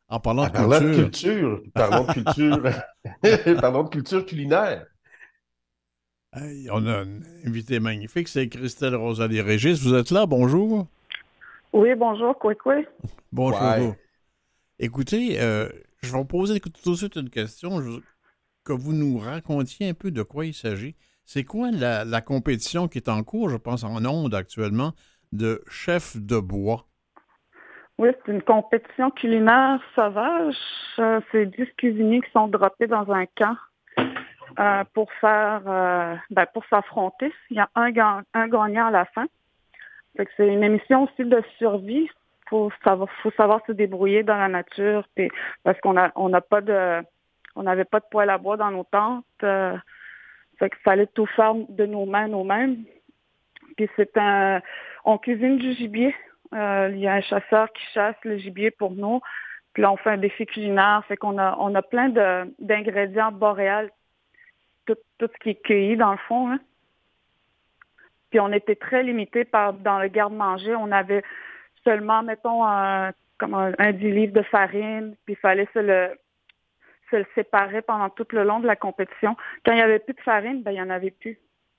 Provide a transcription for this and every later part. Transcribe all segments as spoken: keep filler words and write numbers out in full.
En parlant En de parlant de culture, culture, parlons de culture, parlons de culture culinaire. hey, on a un invité magnifique, c'est Christelle Rosalie Régis. Vous êtes là, bonjour. Oui, bonjour, quoi, quoi? Bonjour. Ouais. Écoutez, euh, je vais vous poser tout de suite une question, je- que vous nous racontiez un peu de quoi il s'agit. C'est quoi la, la compétition qui est en cours, je pense, en ondes actuellement, de chef de bois? Oui, c'est une compétition culinaire sauvage. Euh, c'est dix cuisiniers qui sont droppés dans un camp euh, pour faire, euh, ben, pour s'affronter. Il y a un, ga- un gagnant à la fin. Fait que c'est une émission aussi de survie. Faut savoir, faut savoir se débrouiller dans la nature, puis parce qu'on a, on n'a pas de, on n'avait pas de poêle à bois dans nos tentes. Euh, fait qu'il fallait tout faire de nos mains, nous-mêmes. Puis c'est un, on cuisine du gibier. Euh, il y a un chasseur qui chasse le gibier pour nous. Puis là, on fait un défi culinaire. Fait qu'on a, on a plein de, d'ingrédients boréals, tout, tout ce qui est cueilli dans le fond, hein. Puis on était très limité par dans le garde-manger. On avait seulement, mettons, un, comme un, un dix livres de farine. Puis il fallait se le, se le séparer pendant tout le long de la compétition. Quand il n'y avait plus de farine, ben il n'y en avait plus.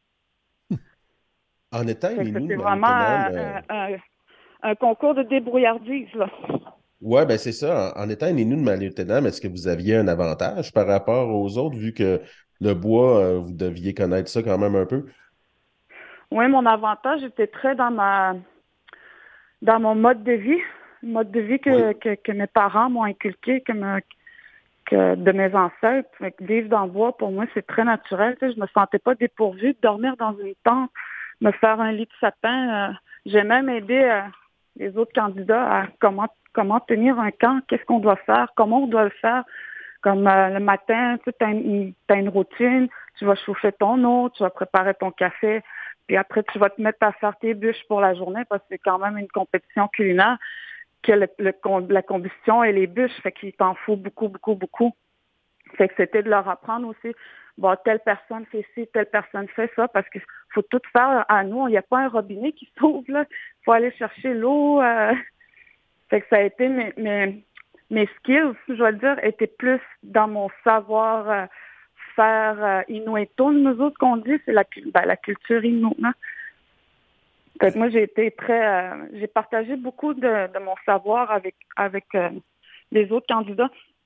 En étant Fait une que Inou de c'était vraiment Maliotenam, un, euh, un, un- un concours de débrouillardise, là. ouais, ben c'est ça. En, en étant une Inou de Maliotenam, est-ce que vous aviez un avantage par rapport aux autres, vu que le bois, euh, vous deviez connaître ça quand même un peu? Oui, mon avantage était très dans ma dans mon mode de vie, mode de vie que, Oui. que, que mes parents m'ont inculqué, que, me- que de mes ancêtres. Fait que vivre dans le bois, pour moi, c'est très naturel. Tu sais, je me sentais pas dépourvue de dormir dans une tente, me faire un lit de sapin. Euh, j'ai même aidé euh, les autres candidats à comment comment tenir un camp, qu'est-ce qu'on doit faire, comment on doit le faire. Comme euh, le matin, tu as une, t'as une routine, tu vas chauffer ton eau, tu vas préparer ton café, puis après tu vas te mettre à faire tes bûches pour la journée parce que c'est quand même une compétition culinaire que le, le, la combustion et les bûches, fait qu'il t'en faut beaucoup, beaucoup, beaucoup. Fait que c'était de leur apprendre aussi, bon, telle personne fait ci, telle personne fait ça, parce qu'il faut tout faire à nous. Il n'y a pas un robinet qui s'ouvre, là. Il faut aller chercher l'eau. Euh... Fait que ça a été mes, mes, mes skills, je dois le dire, étaient plus dans mon savoir euh, faire euh, Inuito, nous autres qu'on dit, c'est la, ben, la culture Inuit. Hein. Fait que moi, j'ai été très, euh, j'ai partagé beaucoup de, de mon savoir avec avec euh, les autres candidats.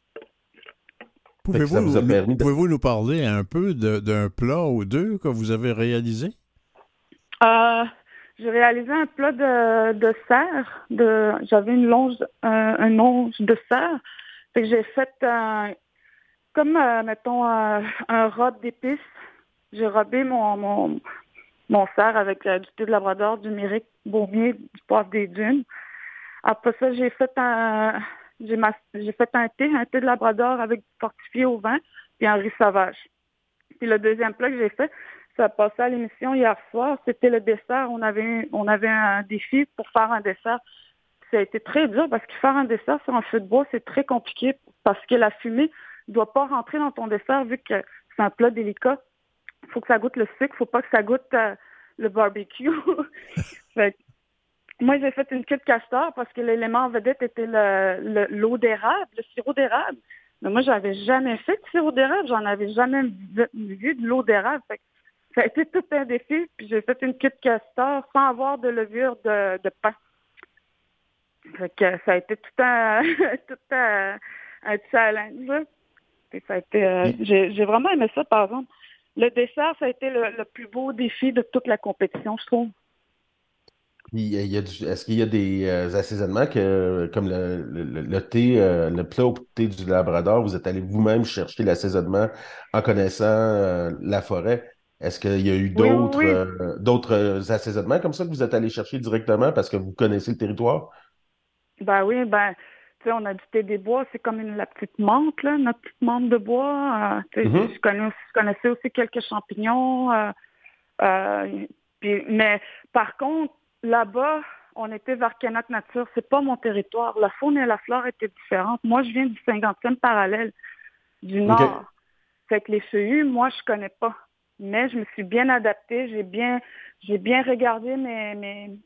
Fait que ça vous Pouvez-vous a nous, permis de... pouvez-vous nous parler un peu de- d'un plat ou deux que vous avez réalisé? Euh, j'ai réalisé un plat de, de serre. De, j'avais une longe, un, un longe de serre. Fait que j'ai fait un, comme, euh, mettons, un, un rub d'épices. J'ai robé mon, mon, mon cerf avec euh, du thé de Labrador, du myrrhe baumier, du poivre des dunes. Après ça, j'ai fait un j'ai, ma- j'ai fait un thé, un thé de Labrador avec du fortifié au vin, puis un riz sauvage. Puis le deuxième plat que j'ai fait, ça a passé à l'émission hier soir, c'était le dessert. On avait on avait un défi pour faire un dessert. Ça a été très dur parce que faire un dessert sur un feu de bois, c'est très compliqué parce que la fumée ne doit pas rentrer dans ton dessert vu que c'est un plat délicat. Il faut que ça goûte le sucre, il faut pas que ça goûte euh, le barbecue. Fait que moi, j'ai fait une queue de castor parce que l'élément en vedette était le, le- l'eau d'érable, le sirop d'érable. Mais moi, j'avais jamais fait de sirop d'érable, j'en avais jamais vu, vu de l'eau d'érable. Fait que ça a été tout un défi, puis j'ai fait une queue de castor sans avoir de levure de, de pain. Fait que ça a été tout un, tout un, un challenge, là. Puis ça a été, euh, Puis, j'ai, j'ai vraiment aimé ça, par exemple. Le dessert, ça a été le, le plus beau défi de toute la compétition, je trouve. puis, il y a du- est-ce qu'il y a des euh, assaisonnements que, comme le, le, le thé, euh, le plat au thé du Labrador, vous êtes allé vous-même chercher l'assaisonnement en connaissant euh, la forêt? Est-ce qu'il y a eu Oui, oui, d'autres oui. euh, d'autres euh, assaisonnements comme ça que vous êtes allé chercher directement parce que vous connaissez le territoire? Ben oui, ben, tu sais, on a du thé des bois, c'est comme une, la petite menthe, là, notre petite menthe de bois. Euh, tu sais, je, Mhm. je connais aussi- je connaissais aussi quelques champignons. Euh, euh, puis, mais par contre, là-bas, on était vers Canac Nature, c'est pas mon territoire. La faune et la flore étaient différentes. Moi, je viens du cinquantième parallèle, du OK. nord. Fait que les feuillus, moi, je connais pas. Mais je me suis bien adaptée, j'ai bien, j'ai bien regardé mes, mes,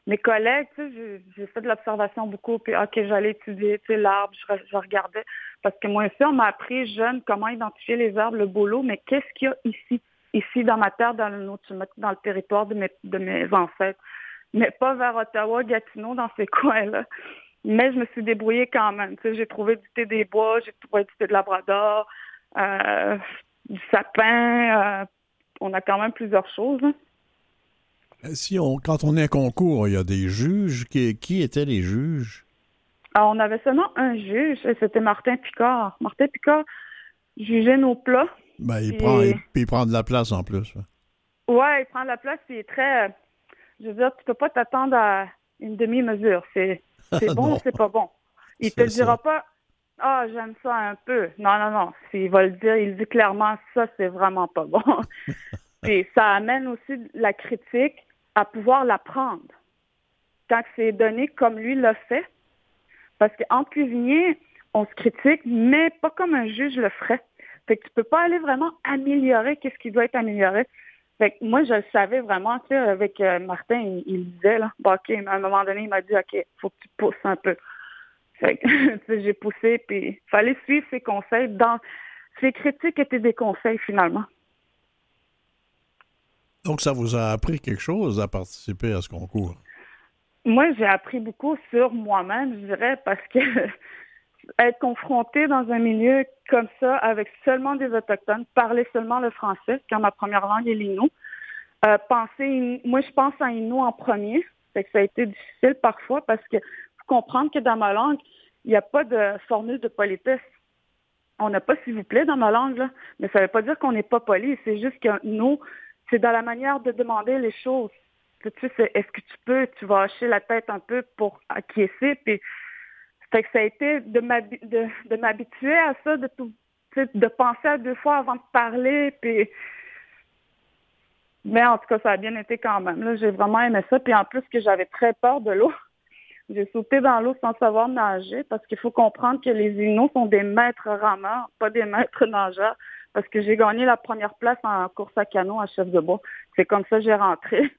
mes collègues, tu sais, j'ai, j'ai fait de l'observation beaucoup, puis OK, j'allais étudier, tu sais, l'arbre, je, je regardais. Parce que moi aussi, on m'a appris jeune comment identifier les arbres, le beau lot, mais qu'est-ce qu'il y a ici? Ici, dans ma terre, dans le nôtre, dans le territoire de mes, de mes ancêtres. Mais pas vers Ottawa, Gatineau, dans ces coins-là. Mais je me suis débrouillée quand même. Tu sais, j'ai trouvé du thé des bois, j'ai trouvé du thé de Labrador, euh, du sapin. Euh, on a quand même plusieurs choses. Hein. Si on, quand on est à concours, il y a des juges. Qui, qui étaient les juges? Alors, on avait seulement un juge, et c'était Martin Picard. Martin Picard jugeait nos plats. Ben, il, puis... prend, il, il prend de la place en plus. Ouais, ouais il prend de la place, puis il est très... Je veux dire, tu peux pas t'attendre à une demi-mesure. C'est, c'est bon ou c'est pas bon. Il c'est te dira ça. Pas « Ah, oh, j'aime ça un peu ». Non, non, non. Il va le dire, il dit clairement « Ça, c'est vraiment pas bon ». Puis ça amène aussi la critique à pouvoir l'apprendre. Quand c'est donné comme lui l'a fait. Parce qu'en cuisinier, on se critique, mais pas comme un juge le ferait. Fait que tu peux pas aller vraiment améliorer qu'est-ce qui doit être amélioré. Fait que moi, je le savais vraiment, tu sais, avec euh, Martin, il, il disait, là, bah, OK, mais à un moment donné, il m'a dit, OK, faut que tu pousses un peu. Fait que, tu sais, j'ai poussé, puis il fallait suivre ses conseils. Dans... Ses critiques étaient des conseils, finalement. Donc, ça vous a appris quelque chose à participer à ce concours? Moi, j'ai appris beaucoup sur moi-même, je dirais, parce que être confronté dans un milieu comme ça, avec seulement des Autochtones, parler seulement le français, quand ma première langue est l'innu. Euh, penser, moi, je pense à Innu en premier. Fait que ça a été difficile parfois parce que faut comprendre que dans ma langue, il n'y a pas de formule de politesse. On n'a pas s'il vous plaît dans ma langue, là. Mais ça ne veut pas dire qu'on n'est pas poli. C'est juste que nous, c'est dans la manière de demander les choses. Tu sais, c'est, est-ce que tu peux, tu vas hacher la tête un peu pour acquiescer, puis fait que ça a été de, m'habi- de, de m'habituer à ça, de tout, de penser à deux fois avant de parler, puis mais en tout cas, ça a bien été quand même. Là, j'ai vraiment aimé ça, puis en plus que j'avais très peur de l'eau. J'ai sauté dans l'eau sans savoir nager, parce qu'il faut comprendre que les Inuits sont des maîtres rameurs, pas des maîtres nageurs, parce que j'ai gagné la première place en course à canot à Chef de Bois. C'est comme ça que j'ai rentré.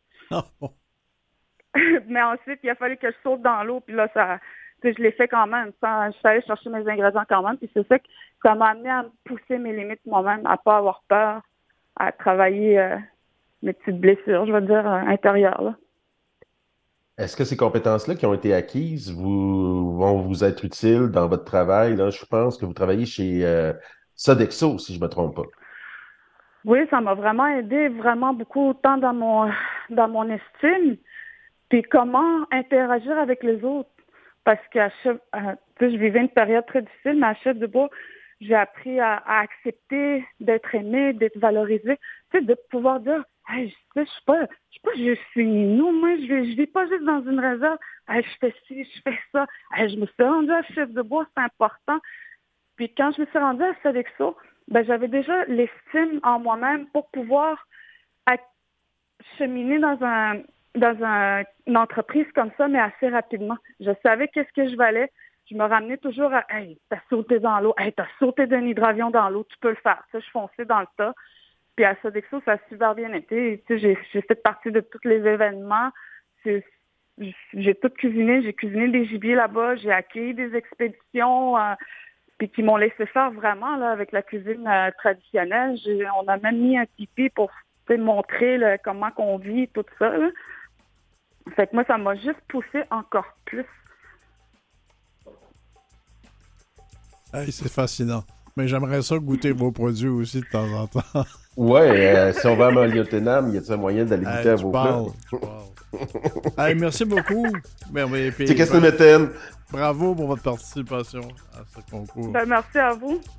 Mais ensuite, il a fallu que je saute dans l'eau, puis là, ça... je l'ai fait quand même. Sans, je suis allée chercher mes ingrédients quand même. Puis c'est ça que ça m'a amené à pousser mes limites moi-même, à pas avoir peur, à travailler euh, mes petites blessures, je veux dire, euh, intérieures. Là. Est-ce que ces compétences-là qui ont été acquises vous, vont vous être utiles dans votre travail? Là, je pense que vous travaillez chez euh, Sodexo, si je ne me trompe pas. Oui, ça m'a vraiment aidé, vraiment beaucoup, autant dans mon, dans mon estime, puis comment interagir avec les autres. Parce que euh, je vivais une période très difficile, mais à Chef de Bois, j'ai appris à, à accepter d'être aimée, d'être valorisée, tu sais, de pouvoir dire, hey, je ne suis pas, je suis pas juste Innu, moi, je ne vis pas juste dans une réserve, hey, je fais ci, je fais ça, hey, je me suis rendue à Chef de Bois, c'est important. Puis quand je me suis rendue à Sodexo, ben, j'avais déjà l'estime en moi-même pour pouvoir cheminer dans un dans un, une entreprise comme ça, mais assez rapidement. Je savais qu'est-ce que je valais. Je me ramenais toujours à « Hey, t'as sauté dans l'eau. Hey, t'as sauté d'un hydravion dans l'eau. Tu peux le faire. » Tu sais, je fonçais dans le tas. Puis à Sodexo, ça a super bien été. Tu sais, j'ai, j'ai fait partie de tous les événements. C'est, j'ai tout cuisiné. J'ai cuisiné des gibiers là-bas. J'ai accueilli des expéditions euh, puis qui m'ont laissé faire vraiment là avec la cuisine euh, traditionnelle. J'ai, on a même mis un tipi pour montrer là, comment qu'on vit, tout ça. Là. Fait que moi, ça m'a juste poussé encore plus. Hey, c'est fascinant. Mais j'aimerais ça goûter vos produits aussi de temps en temps. Ouais, euh, si on va à Maliotenam, y a-t-il un moyen d'aller goûter hey, à vos parles, plats? Hey, merci beaucoup. C'est qu'est-ce que Bravo pour votre participation à ce concours. Ben, merci à vous.